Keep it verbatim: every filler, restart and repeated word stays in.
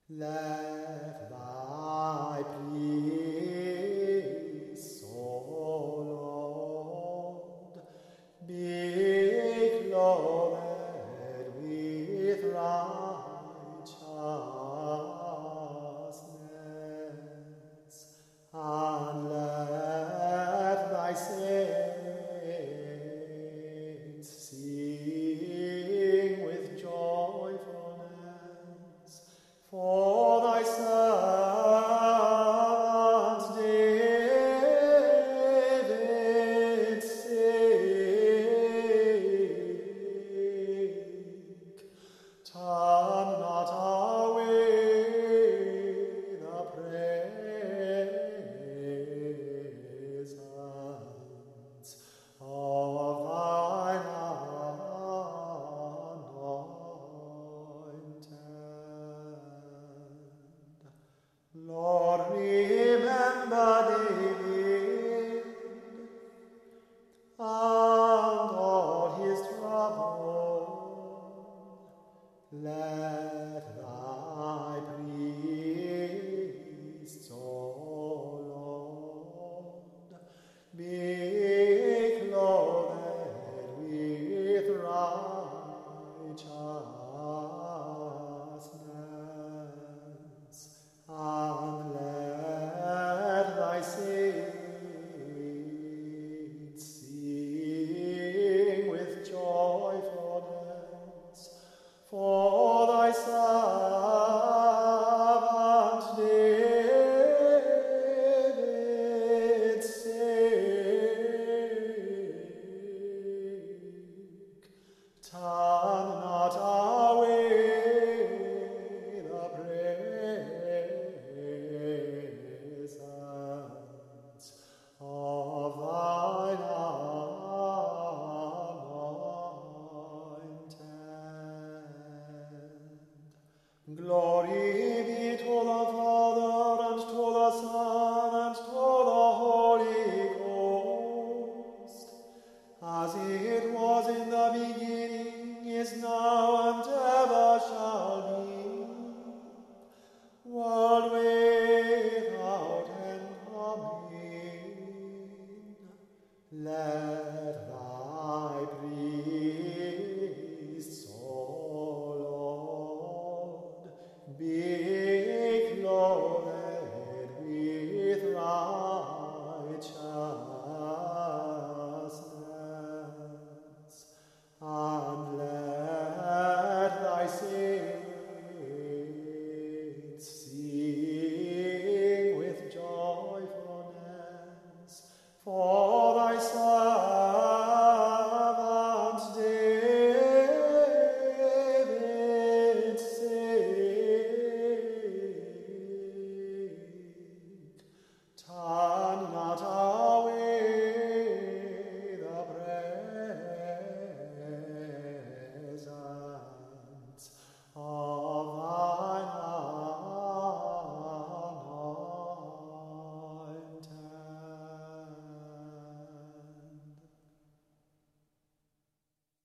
Let thy peace, O Lord, be clothed with righteousness, and let thy saints sing with joyfulness. For thy servant David's sake, turn not away the presence of thine anointed. Lord, remember David and all his trouble. Let thy priests, O Lord, be clothed with righteousness, and let thy saints sing with joyfulness. For thy servant David's sake, turn not away the presence of thine anointed. Glory be to the Father, and to the Son, and to the Holy Ghost, as it was in the beginning, is now, and ever shall be, world without end. Amen. Let thy priests, O Lord, be clothed with righteousness, and let thy saints sing with joyfulness. For thy servant David's sake, turn not